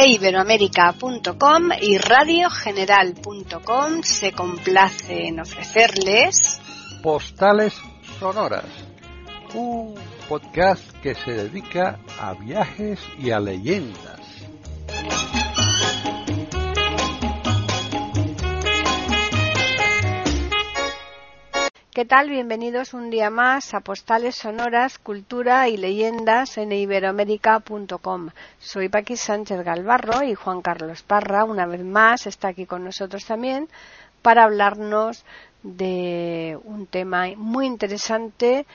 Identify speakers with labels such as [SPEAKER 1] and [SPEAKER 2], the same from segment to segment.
[SPEAKER 1] iberoamerica.com y radiogeneral.com se complace en ofrecerles
[SPEAKER 2] Postales Sonoras, un podcast que se dedica a viajes y a leyendas.
[SPEAKER 1] ¿Qué tal? Bienvenidos un día más a Postales Sonoras, Cultura y Leyendas en iberoamerica.com. Soy Paqui Sánchez Galvarro y Juan Carlos Parra, una vez más, está aquí con nosotros también para hablarnos de un tema muy interesante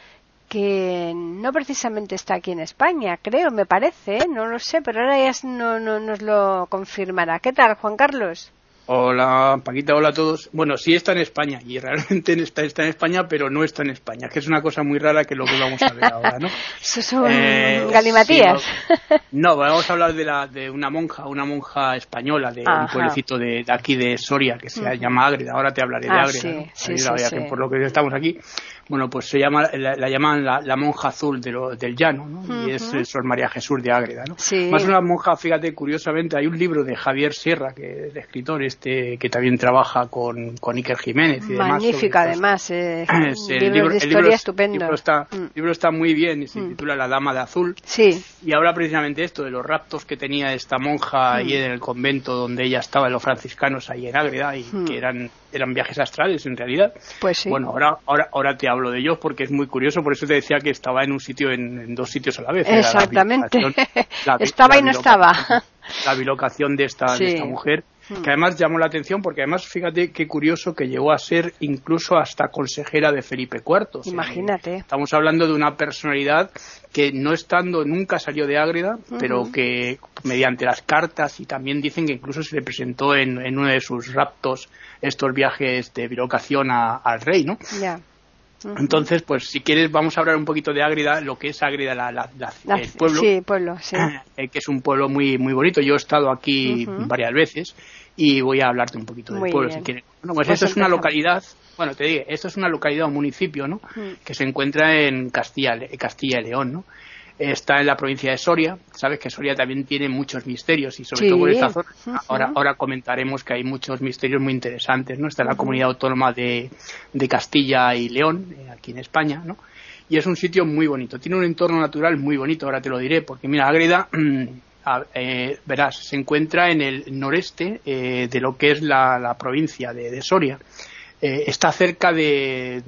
[SPEAKER 1] que no precisamente está aquí en España, creo, me parece, no lo sé, pero ahora ya no nos lo confirmará. ¿Qué tal, Juan Carlos?
[SPEAKER 3] Hola, Paquita, hola a todos. Bueno, sí está en España, y realmente está en España, pero no está en España, que es una cosa muy rara que es lo que vamos a ver ahora, ¿no?
[SPEAKER 1] Eso son galimatías.
[SPEAKER 3] Sí, no, vamos a hablar de una monja española, de un pueblecito de aquí de Soria, que se llama Ágreda. Ahora te hablaré de Ágreda,
[SPEAKER 1] sí,
[SPEAKER 3] ¿no? Sí. Por lo que estamos aquí. Bueno, pues la llaman la monja azul del llano, ¿no? Y es Sor María Jesús de Ágreda, ¿no?
[SPEAKER 1] Sí.
[SPEAKER 3] Más una monja, fíjate, curiosamente, hay un libro de Javier Sierra, que es el escritor que también trabaja con Iker Jiménez y demás.
[SPEAKER 1] Magnífica, además, libro de historia estupendo.
[SPEAKER 3] El libro está muy bien y se titula La Dama de Azul.
[SPEAKER 1] Sí.
[SPEAKER 3] Y habla precisamente esto, de los raptos que tenía esta monja ahí en el convento donde ella estaba, en los franciscanos, ahí en Ágreda, y que eran viajes astrales, en realidad.
[SPEAKER 1] Pues sí.
[SPEAKER 3] Bueno, ahora te hablo de ellos porque es muy curioso, por eso te decía que estaba en un sitio, en dos sitios a la vez.
[SPEAKER 1] Exactamente. Estaba y no estaba.
[SPEAKER 3] La bilocación de esta mujer, que además llamó la atención porque además, fíjate qué curioso que llegó a ser incluso hasta consejera de Felipe IV.
[SPEAKER 1] Imagínate.
[SPEAKER 3] Estamos hablando de una personalidad que nunca salió de Ágreda, pero que mediante las cartas, y también dicen que incluso se le presentó en uno de sus raptos estos viajes de bilocación al rey, ¿no?
[SPEAKER 1] Ya.
[SPEAKER 3] Entonces, pues si quieres vamos a hablar un poquito de Ágreda, lo que es Ágreda, el pueblo.
[SPEAKER 1] Sí, pueblo, sí.
[SPEAKER 3] Que es un pueblo muy muy bonito. Yo he estado aquí varias veces y voy a hablarte un poquito del pueblo, si quieres. Bueno, pues esto es una localidad, esto es una localidad o municipio, ¿no? Que se encuentra en Castilla y León, ¿no? Está en la provincia de Soria. Sabes que Soria también tiene muchos misterios y sobre todo por esta zona. Ahora comentaremos que hay muchos misterios muy interesantes, ¿no? Está la comunidad autónoma de Castilla y León, aquí en España, ¿no? Y es un sitio muy bonito. Tiene un entorno natural muy bonito, ahora te lo diré, porque mira, Ágreda, verás, se encuentra en el noreste de lo que es la provincia de Soria. Está cerca de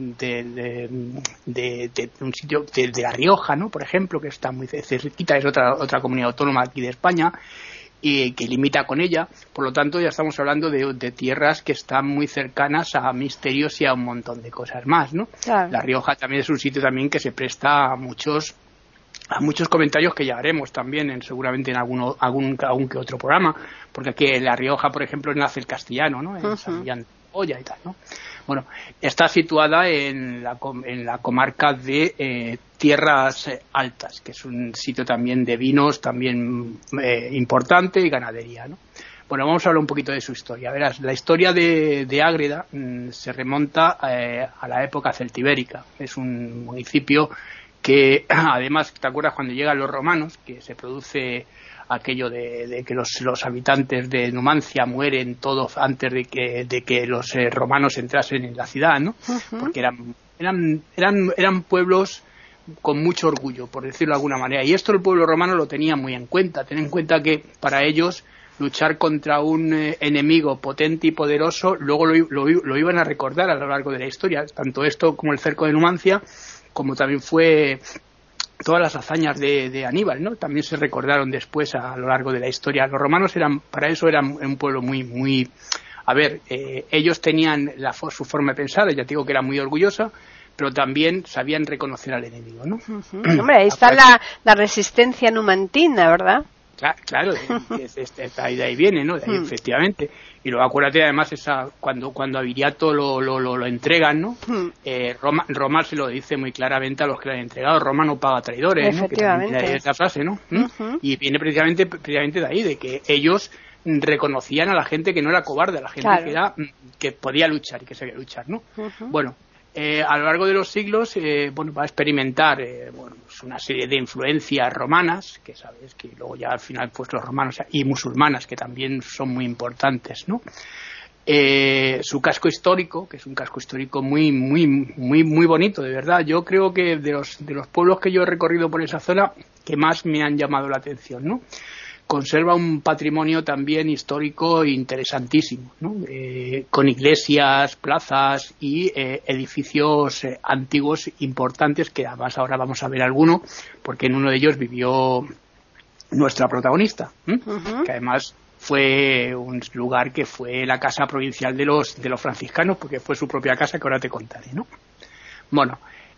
[SPEAKER 3] un sitio de La Rioja, ¿no? Por ejemplo, que está muy cerquita, es otra comunidad autónoma aquí de España y que limita con ella. Por lo tanto, ya estamos hablando de tierras que están muy cercanas a misterios y a un montón de cosas más, ¿no? Claro. La Rioja también es un sitio también que se presta a muchos comentarios que ya haremos también seguramente en algún que otro programa, porque aquí en La Rioja, por ejemplo, nace el castellano, ¿no? En San Millán de Olla y tal, ¿no? Bueno, está situada en la comarca de Tierras Altas, que es un sitio también de vinos también importante, y ganadería, ¿no? Bueno, vamos a hablar un poquito de su historia. Verás, la historia de Ágreda se remonta a la época celtibérica. Es un municipio que, además, ¿te acuerdas cuando llegan los romanos? Que se produce aquello de que los habitantes de Numancia mueren todos antes de que los romanos entrasen en la ciudad, ¿no? Porque eran pueblos con mucho orgullo, por decirlo de alguna manera. Y esto el pueblo romano lo tenía muy en cuenta. Ten en cuenta que para ellos luchar contra un enemigo potente y poderoso, luego lo iban a recordar a lo largo de la historia. Tanto esto como el cerco de Numancia, como también fue todas las hazañas de Aníbal, ¿no? También se recordaron después a lo largo de la historia. Los romanos para eso eran un pueblo muy, muy... A ver, ellos tenían su forma de pensar, ya te digo que era muy orgullosa, pero también sabían reconocer al enemigo, ¿no?
[SPEAKER 1] Hombre, ahí está la resistencia numantina, ¿verdad?
[SPEAKER 3] Claro, de ahí viene, ¿no? De ahí, efectivamente. Y luego acuérdate, además, cuando a Viriato lo entregan, ¿no? Roma se lo dice muy claramente a los que lo han entregado: Roma no paga traidores, ¿no?
[SPEAKER 1] Efectivamente.
[SPEAKER 3] Que esa frase, ¿no? Y viene precisamente de ahí, de que ellos reconocían a la gente que no era cobarde, a la gente que podía luchar y que sabía luchar, ¿no? Bueno, A lo largo de los siglos, va a experimentar pues una serie de influencias romanas, que sabes que luego ya al final pues los romanos y musulmanas, que también son muy importantes, ¿no? Su casco histórico, que es un casco histórico muy muy muy muy bonito, de verdad. Yo creo que de los pueblos que yo he recorrido por esa zona, que más me han llamado la atención, ¿no? Conserva un patrimonio también histórico interesantísimo, ¿no? Con iglesias, plazas y edificios antiguos importantes, que además ahora vamos a ver alguno, porque en uno de ellos vivió nuestra protagonista, que además fue un lugar que fue la casa provincial de los franciscanos, porque fue su propia casa, que ahora te contaré, ¿no? Bueno,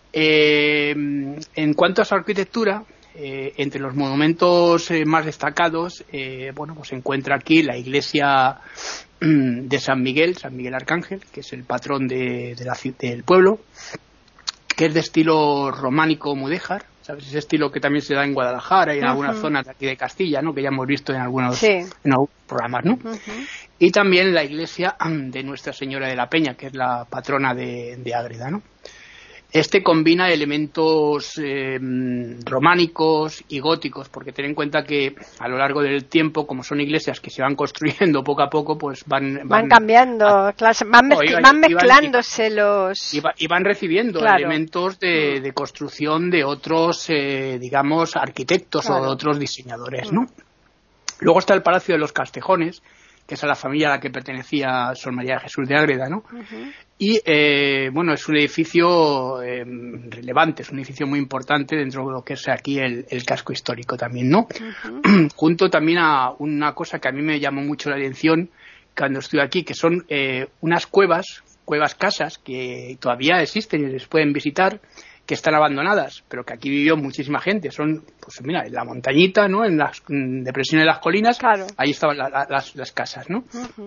[SPEAKER 3] en cuanto a su arquitectura, entre los monumentos más destacados, pues se encuentra aquí la iglesia de San Miguel Arcángel, que es el patrón del pueblo, que es de estilo románico mudéjar, ¿sabes? Ese estilo que también se da en Guadalajara y en algunas zonas de aquí de Castilla, ¿no? Que ya hemos visto en algunos programas, ¿no? Y también la iglesia de Nuestra Señora de la Peña, que es la patrona de Ágreda, ¿no? Este combina elementos románicos y góticos, porque ten en cuenta que a lo largo del tiempo, como son iglesias que se van construyendo poco a poco, pues van
[SPEAKER 1] cambiando, van mezclándose los...
[SPEAKER 3] Y van recibiendo elementos de construcción de otros, digamos, arquitectos o de otros diseñadores, ¿no? Luego está el Palacio de los Castejones, que es a la familia a la que pertenecía Sor María de Jesús de Ágreda, ¿no? Y, es un edificio relevante, es un edificio muy importante dentro de lo que es aquí el casco histórico también, ¿no? Junto también a una cosa que a mí me llamó mucho la atención cuando estuve aquí, que son unas cuevas casas que todavía existen y les pueden visitar, que están abandonadas, pero que aquí vivió muchísima gente. Son, pues mira, en la montañita, ¿no? En las depresiones de las colinas, ahí estaban las casas, ¿no?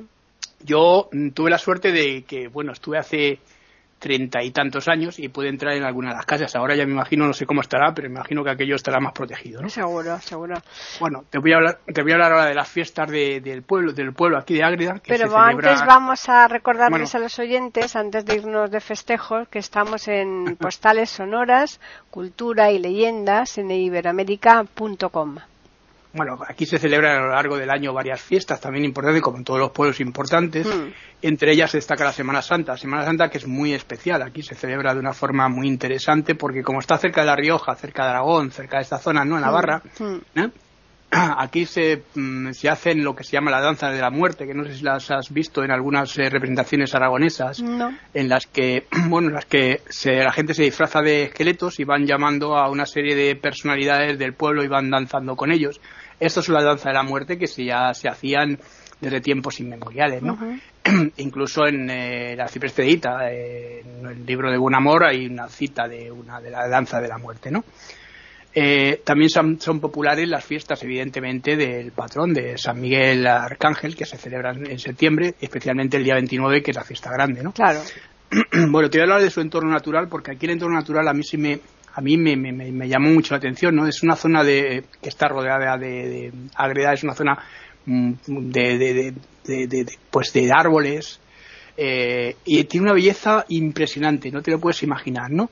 [SPEAKER 3] Yo tuve la suerte de que, estuve hace 30 y tantos años y pude entrar en alguna de las casas. Ahora ya me imagino, no sé cómo estará, pero me imagino que aquello estará más protegido, ¿no?
[SPEAKER 1] Seguro.
[SPEAKER 3] Bueno, te voy a hablar ahora de las fiestas del pueblo aquí de Ágreda.
[SPEAKER 1] Pero antes vamos a recordarles a los oyentes, antes de irnos de festejos, que estamos en Postales Sonoras, Cultura y Leyendas en iberoamerica.com.
[SPEAKER 3] Bueno, aquí se celebran a lo largo del año varias fiestas también importantes, como en todos los pueblos importantes. Entre ellas destaca la Semana Santa. La Semana Santa, que es muy especial. Aquí se celebra de una forma muy interesante porque como está cerca de La Rioja, cerca de Aragón, cerca de esta zona, ¿no? En Navarra, aquí se hacen lo que se llama la danza de la muerte, que no sé si las has visto en algunas representaciones aragonesas, en las que la gente se disfraza de esqueletos y van llamando a una serie de personalidades del pueblo y van danzando con ellos. Esto es la danza de la muerte que se hacían desde tiempos inmemoriales, ¿no? Incluso en el Arcipreste de Hita, en el libro de Buen Amor, hay una cita de la danza de la muerte, ¿no? También son populares las fiestas, evidentemente, del patrón de San Miguel Arcángel, que se celebran en septiembre, especialmente el día 29, que es la fiesta grande, ¿no?
[SPEAKER 1] Claro.
[SPEAKER 3] Bueno, te voy a hablar de su entorno natural, porque aquí el entorno natural a mí me llamó mucho la atención, ¿no? Es una zona que está rodeada de Ágreda, es una zona de árboles, y tiene una belleza impresionante, no te lo puedes imaginar, ¿no?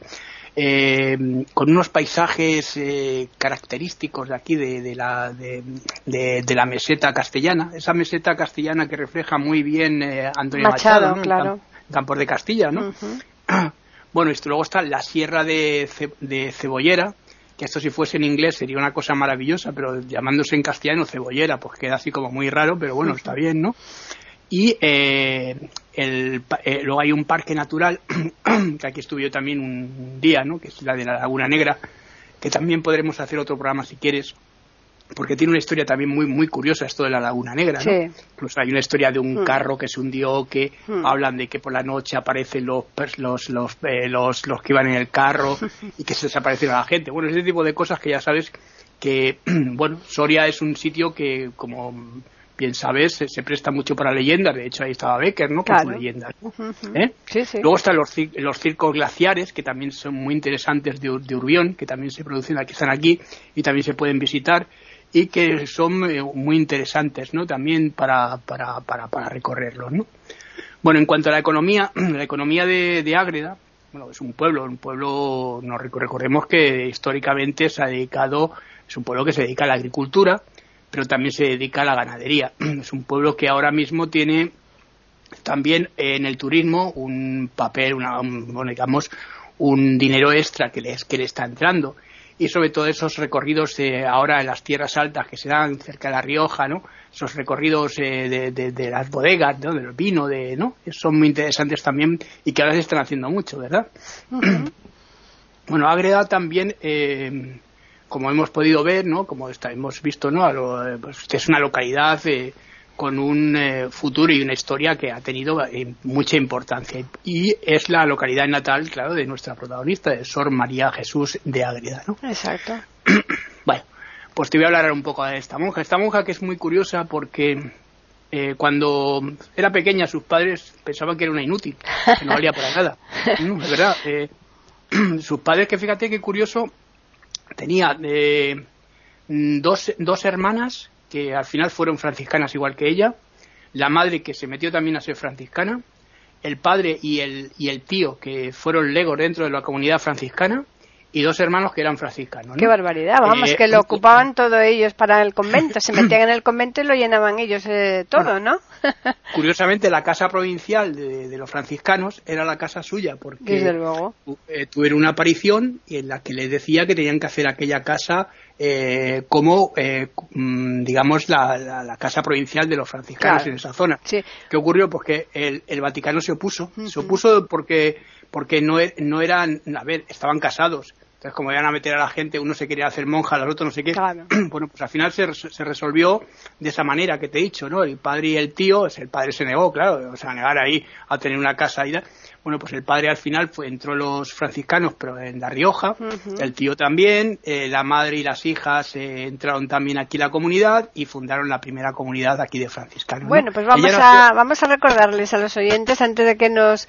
[SPEAKER 3] Con unos paisajes característicos de aquí de la meseta castellana, esa meseta castellana que refleja muy bien Antonio Machado, ¿no?
[SPEAKER 1] Claro.
[SPEAKER 3] Campos de Castilla, ¿no? Bueno, y luego está la Sierra de Cebollera, que esto si fuese en inglés sería una cosa maravillosa, pero llamándose en castellano Cebollera, pues queda así como muy raro, pero bueno, está bien, ¿no? Y luego hay un parque natural, que aquí estuve yo también un día, ¿no? Que es la de la Laguna Negra, que también podremos hacer otro programa si quieres, porque tiene una historia también muy muy curiosa esto de la Laguna Negra, ¿no?
[SPEAKER 1] Sí.
[SPEAKER 3] Incluso hay una historia de un carro que se hundió, que hablan de que por la noche aparecen los que iban en el carro y que se desaparecen a la gente. Bueno, ese tipo de cosas que ya sabes que, Soria es un sitio que, como bien sabes, se presta mucho para leyendas. De hecho, ahí estaba Becker, ¿no? Con sus leyendas, ¿no?
[SPEAKER 1] Sí.
[SPEAKER 3] Luego están los circos glaciares, que también son muy interesantes, de Urbión, que también se producen aquí, están aquí y también se pueden visitar y que son muy interesantes, ¿no? También para recorrerlos, ¿no? Bueno, en cuanto a la economía de Ágreda, bueno, es un pueblo, recordemos que históricamente se ha dedicado, es un pueblo que se dedica a la agricultura, pero también se dedica a la ganadería. Es un pueblo que ahora mismo tiene también en el turismo un papel, digamos, un dinero extra que le está entrando. Y sobre todo esos recorridos ahora en las tierras altas que se dan cerca de La Rioja, ¿no? Esos recorridos de las bodegas, ¿no? Del vino, ¿no? Son muy interesantes también y que ahora se están haciendo mucho, ¿verdad? Uh-huh. Bueno, Ágreda también, como hemos podido ver, ¿no? Como hemos visto, ¿no? Pues es una localidad con un futuro y una historia que ha tenido mucha importancia, y es la localidad natal, claro, de nuestra protagonista, de Sor María Jesús de Ágreda, ¿no?
[SPEAKER 1] Exacto.
[SPEAKER 3] Bueno, pues te voy a hablar un poco de esta monja que es muy curiosa porque cuando era pequeña sus padres pensaban que era una inútil, que no valía para nada. No, es verdad. Sus padres, que fíjate qué curioso, tenía dos hermanas que al final fueron franciscanas igual que ella, la madre que se metió también a ser franciscana, el padre y el tío que fueron legos dentro de la comunidad franciscana, y dos hermanos que eran franciscanos, ¿no?
[SPEAKER 1] ¡Qué barbaridad! Vamos, que lo ocupaban todo ellos para el convento, se metían en el convento y lo llenaban ellos todo, bueno, ¿no?
[SPEAKER 3] Curiosamente, la casa provincial de los franciscanos era la casa suya, porque
[SPEAKER 1] desde luego
[SPEAKER 3] tuvieron una aparición en la que les decía que tenían que hacer aquella casa como, digamos, la casa provincial de los franciscanos, claro, en esa zona.
[SPEAKER 1] Sí.
[SPEAKER 3] ¿Qué ocurrió? Pues que el Vaticano se opuso. Uh-huh. Se opuso porque no eran, a ver, estaban casados. Entonces, como iban a meter a la gente, uno se quería hacer monja, el otro no sé qué. Claro. Bueno, pues al final se resolvió de esa manera que te he dicho, ¿no? El padre y el tío, el padre se negó, claro, o sea, negar ahí a tener una casa y bueno, pues el padre al final entró los franciscanos, pero en La Rioja, uh-huh. El tío también, la madre y las hijas entraron también aquí en la comunidad y fundaron la primera comunidad aquí de franciscanos.
[SPEAKER 1] Bueno, ¿no? Pues vamos a recordarles a los oyentes, antes de que nos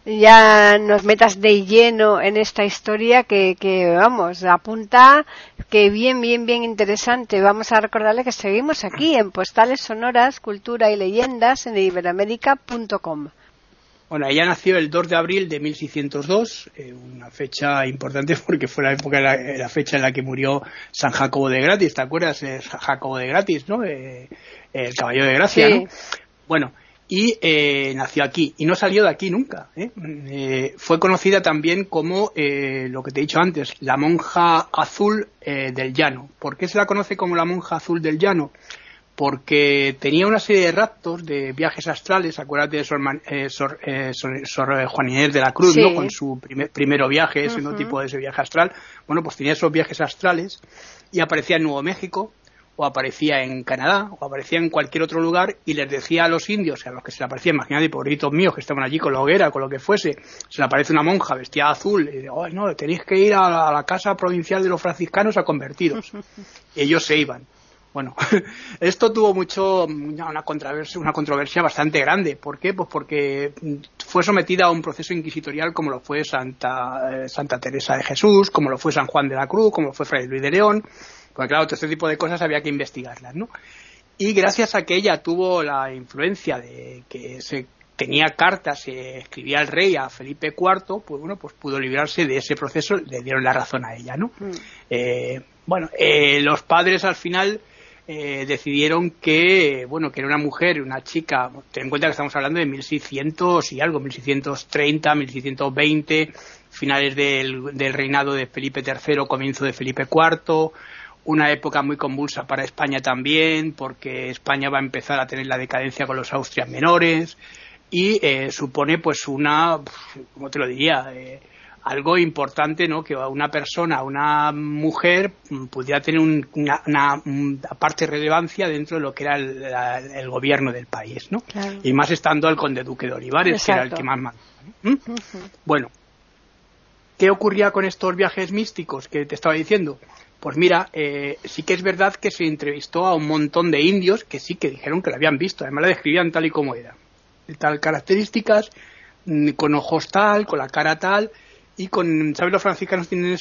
[SPEAKER 1] metas de lleno en esta historia, que vamos, apunta, que bien interesante. Vamos a recordarle que seguimos aquí en Postales Sonoras, Cultura y Leyendas en iberoamerica.com.
[SPEAKER 3] Bueno, ella nació el 2 de abril de 1602, una fecha importante porque fue la fecha en la que murió San Jacobo de Gratis, ¿te acuerdas? Jacobo de Gratis, ¿no? El caballero de Gracia, sí. ¿No? Bueno, y nació aquí, y no salió de aquí nunca, fue conocida también como, lo que te he dicho antes, la monja azul del llano. ¿Por qué se la conoce como la monja azul del llano? Porque tenía una serie de raptos de viajes astrales. Acuérdate de Sor Juana Inés de la Cruz, sí, ¿no? Con su primero viaje, ese, uh-huh, tipo de ese viaje astral. Bueno, pues tenía esos viajes astrales y aparecía en Nuevo México, o aparecía en Canadá, o aparecía en cualquier otro lugar, y les decía a los indios, a los que se le aparecía, imagínate, pobrecitos míos que estaban allí con la hoguera, con lo que fuese, se le aparece una monja vestida azul, y digo, no, tenéis que ir a la casa provincial de los franciscanos a convertiros. Y ellos se iban. Bueno, esto tuvo una controversia bastante grande. ¿Por qué? Pues porque fue sometida a un proceso inquisitorial como lo fue Santa Teresa de Jesús, como lo fue San Juan de la Cruz, como lo fue Fray Luis de León. Porque claro, todo este tipo de cosas había que investigarlas, ¿no? Y gracias a que ella tuvo la influencia de que se tenía cartas, se escribía al rey, a Felipe IV, pues bueno, pues pudo librarse de ese proceso, le dieron la razón a ella, ¿no? Los padres al final decidieron que era una mujer, una chica, ten en cuenta que estamos hablando de 1600 y algo, 1630, 1620, finales del reinado de Felipe III, comienzo de Felipe IV, una época muy convulsa para España también, porque España va a empezar a tener la decadencia con los Austrias menores, y supone pues ¿cómo te lo diría? Algo importante, ¿no? Que una persona, una mujer, pudiera tener una parte de relevancia dentro de lo que era el gobierno del país, ¿no? Claro. Y más estando el conde duque de Olivares, exacto, que era el que más mandaba, ¿no? Uh-huh. Bueno, ¿qué ocurría con estos viajes místicos que te estaba diciendo? Pues mira, sí que es verdad que se entrevistó a un montón de indios que sí que dijeron que lo habían visto, además la describían tal y como era, de tal características, con ojos tal, con la cara tal, y ¿sabes? Los franciscanos tienen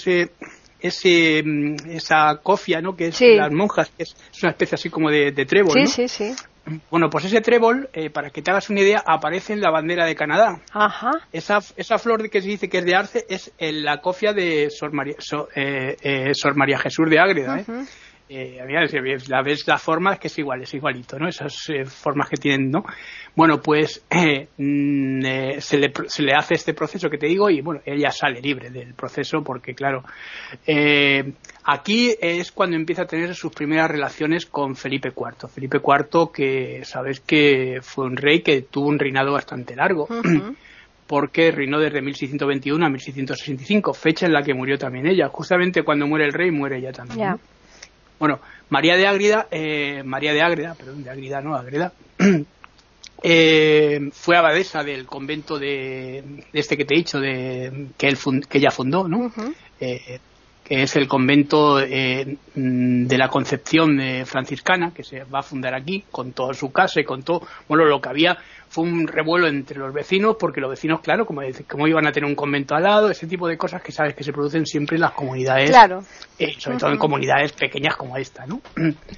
[SPEAKER 3] esa cofia, ¿no? Que es, sí, las monjas, que es una especie así como de trébol,
[SPEAKER 1] sí,
[SPEAKER 3] ¿no?
[SPEAKER 1] Sí, sí.
[SPEAKER 3] Bueno, pues ese trébol, para que te hagas una idea, aparece en la bandera de Canadá.
[SPEAKER 1] Ajá.
[SPEAKER 3] Esa flor que se dice que es de arce es la cofia de Sor María Jesús de Ágreda.
[SPEAKER 1] Uh-huh.
[SPEAKER 3] La ves la forma, es que es igualito, ¿no? Esas formas que tienen, ¿no? Bueno, pues se le hace este proceso que te digo y, bueno, ella sale libre del proceso porque, claro, aquí es cuando empieza a tener sus primeras relaciones con Felipe IV. Felipe IV, que sabes que fue un rey que tuvo un reinado bastante largo. Uh-huh. Porque reinó desde 1621 a 1665, fecha en la que murió también ella. Justamente cuando muere el rey, muere ella también.
[SPEAKER 1] Yeah.
[SPEAKER 3] ¿No? Bueno, María de Ágreda, fue abadesa del convento de este que te he dicho, que ella fundó, ¿no? Uh-huh. Que es el convento de la Concepción franciscana, que se va a fundar aquí, con toda su casa y con todo, bueno, lo que había fue un revuelo entre los vecinos, porque los vecinos, claro, como iban a tener un convento al lado, ese tipo de cosas que sabes que se producen siempre en las comunidades,
[SPEAKER 1] claro.
[SPEAKER 3] Sobre todo en comunidades pequeñas como esta, ¿no?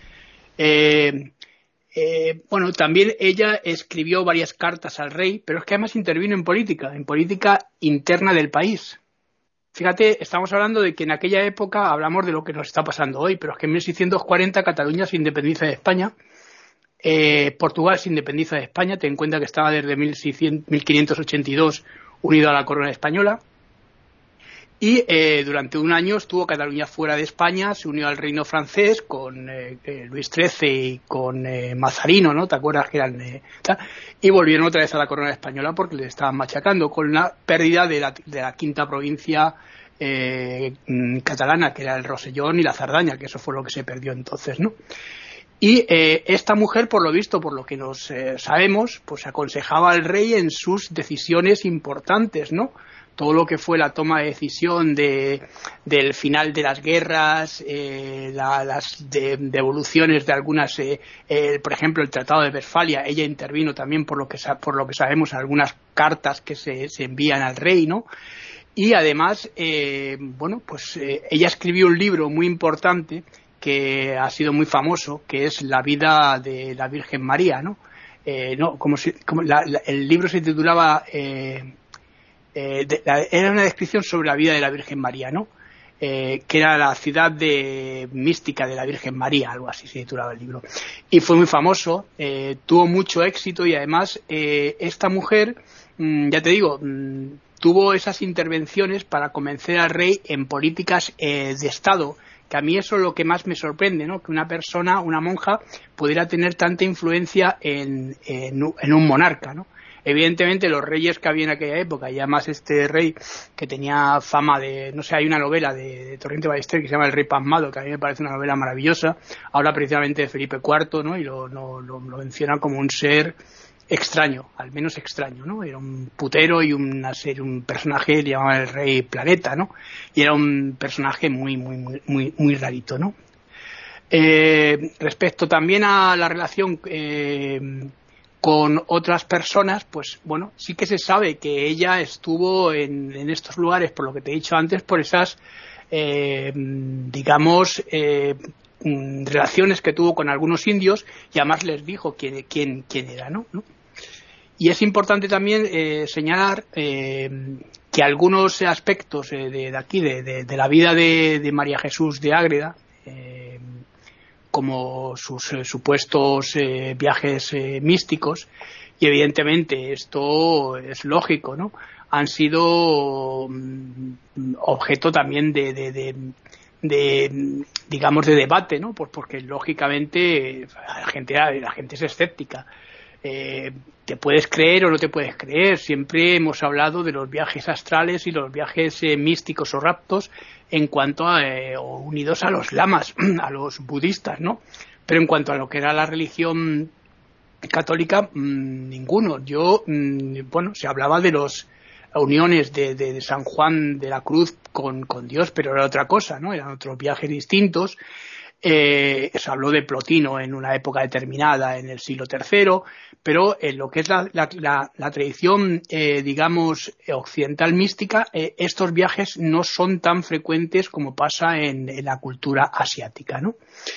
[SPEAKER 3] Bueno, también ella escribió varias cartas al rey, pero es que además intervino en política interna del país. Fíjate, estamos hablando de que en aquella época hablamos de lo que nos está pasando hoy, pero es que en 1640 Cataluña se independiza de España, Portugal se independiza de España, ten en cuenta que estaba desde 1582 unido a la corona española, y durante un año estuvo Cataluña fuera de España, se unió al reino francés con Luis XIII y con Mazarino, ¿no? ¿Te acuerdas que eran? Y volvieron otra vez a la corona española porque le estaban machacando con la pérdida de la quinta provincia catalana, que era el Rosellón y la Cerdaña, que eso fue lo que se perdió entonces, ¿no? Y esta mujer, por lo visto, por lo que nos sabemos, pues aconsejaba al rey en sus decisiones importantes, ¿no? Todo lo que fue la toma de decisión del final de las guerras, las devoluciones de algunas, por ejemplo, el Tratado de Westfalia, ella intervino también por lo que sabemos algunas cartas que se envían al rey, ¿no? Y además, bueno, pues ella escribió un libro muy importante que ha sido muy famoso, que es La vida de la Virgen María, ¿no? El libro se titulaba era una descripción sobre la vida de la Virgen María, ¿no? Que era la ciudad mística de la Virgen María, algo así se titulaba el libro. Y fue muy famoso, tuvo mucho éxito y además esta mujer, ya te digo, tuvo esas intervenciones para convencer al rey en políticas de Estado, que a mí eso es lo que más me sorprende, ¿no? Que una persona, una monja, pudiera tener tanta influencia en un monarca, ¿no? Evidentemente los reyes que había en aquella época, y además este rey que tenía fama de, no sé, hay una novela de Torrente Ballester que se llama El Rey Pasmado, que a mí me parece una novela maravillosa, habla precisamente de Felipe IV, ¿no? Y lo menciona como un ser extraño, al menos extraño, ¿no? Era un putero y un personaje, le llamaban el Rey Planeta, ¿no? Y era un personaje muy rarito, ¿no? Respecto también a la relación con otras personas, pues bueno, sí que se sabe que ella estuvo en estos lugares, por lo que te he dicho antes, por esas, digamos, relaciones que tuvo con algunos indios, y además les dijo quién era, ¿no? Y es importante también señalar que algunos aspectos de aquí, de la vida de María Jesús de Ágreda, como sus supuestos viajes místicos, y evidentemente esto es lógico, ¿no? Han sido objeto también digamos de debate, ¿no? Pues porque lógicamente la gente es escéptica. Te puedes creer o no te puedes creer. Siempre hemos hablado de los viajes astrales y los viajes místicos o raptos en cuanto a unidos a los lamas, a los budistas, ¿no? Pero en cuanto a lo que era la religión católica, ninguno. Bueno, se hablaba de las uniones de San Juan de la Cruz con Dios, pero era otra cosa, ¿no? Eran otros viajes distintos. Se habló de Plotino en una época determinada en el siglo III, pero en lo que es la tradición, digamos, occidental mística, estos viajes no son tan frecuentes como pasa en la cultura asiática, ¿no?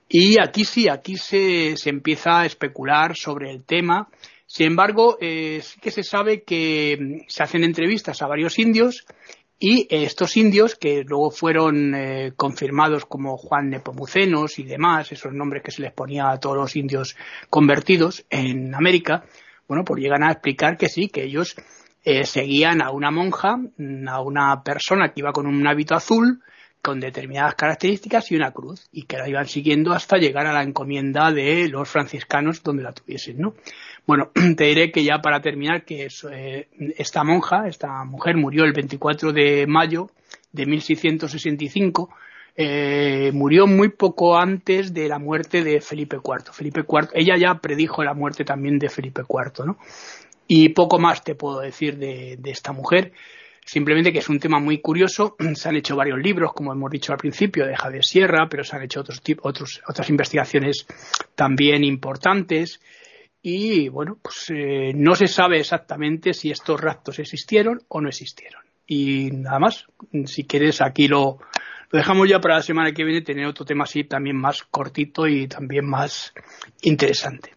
[SPEAKER 3] Y aquí se empieza a especular sobre el tema. Sin embargo, sí que se sabe que se hacen entrevistas a varios indios y estos indios, que luego fueron confirmados como Juan Nepomucenos y demás, esos nombres que se les ponía a todos los indios convertidos en América, bueno, pues llegan a explicar que sí, que ellos seguían a una monja, a una persona que iba con un hábito azul, con determinadas características y una cruz, y que la iban siguiendo hasta llegar a la encomienda de los franciscanos donde la tuviesen, ¿no? Bueno, te diré que ya para terminar que esta mujer murió el 24 de mayo de 1665, murió muy poco antes de la muerte de Felipe IV. Ella ya predijo la muerte también de Felipe IV, ¿no? Y poco más te puedo decir de esta mujer. Simplemente que es un tema muy curioso. Se han hecho varios libros, como hemos dicho al principio, de Javier Sierra, pero se han hecho otras investigaciones también importantes. Y bueno, pues no se sabe exactamente si estos raptos existieron o no existieron. Y nada más, si quieres aquí lo dejamos ya para la semana que viene, tener otro tema así también más cortito y también más interesante.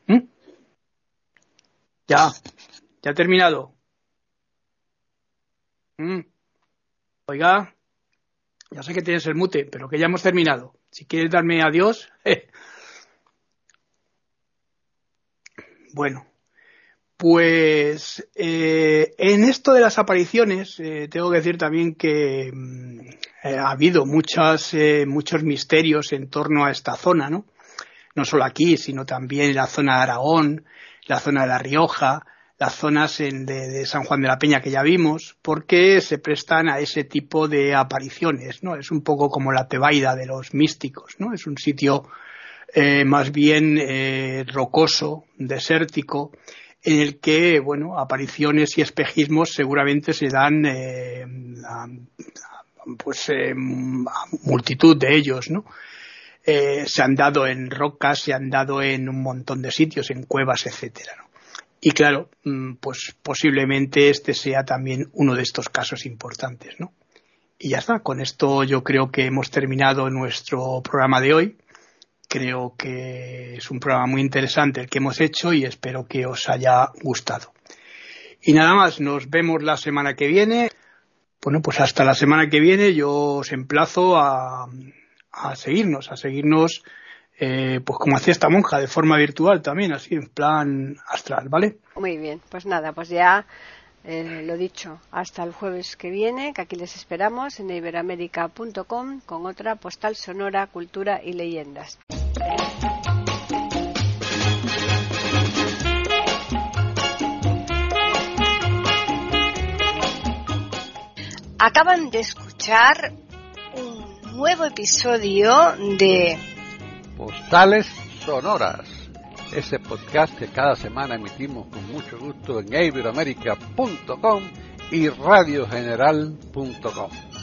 [SPEAKER 3] Ya he terminado. Oiga, ya sé que tienes el mute, pero que ya hemos terminado. Si quieres darme adiós. Bueno, pues en esto de las apariciones tengo que decir también que ha habido muchos misterios en torno a esta zona, ¿no? No solo aquí, sino también en la zona de Aragón, la zona de La Rioja, las zonas de San Juan de la Peña que ya vimos, porque se prestan a ese tipo de apariciones, ¿no? Es un poco como la Tebaida de los místicos, ¿no? Es un sitio más bien rocoso, desértico, en el que, bueno, apariciones y espejismos seguramente se dan a multitud de ellos, ¿no? Se han dado en rocas, se han dado en un montón de sitios, en cuevas, etcétera, ¿no? Y claro, pues posiblemente este sea también uno de estos casos importantes, ¿no? Y ya está, con esto yo creo que hemos terminado nuestro programa de hoy. Creo que es un programa muy interesante el que hemos hecho y espero que os haya gustado. Y nada más, nos vemos la semana que viene. Bueno, pues hasta la semana que viene yo os emplazo a seguirnos, pues como hacía esta monja, de forma virtual también, así en plan astral, ¿vale?
[SPEAKER 1] Muy bien, pues nada, pues ya lo dicho, hasta el jueves que viene, que aquí les esperamos en iberoamerica.com con otra postal sonora, cultura y leyendas. Acaban de escuchar un nuevo episodio de
[SPEAKER 2] Postales Sonoras, ese podcast que cada semana emitimos con mucho gusto en iberoamerica.com y radiogeneral.com.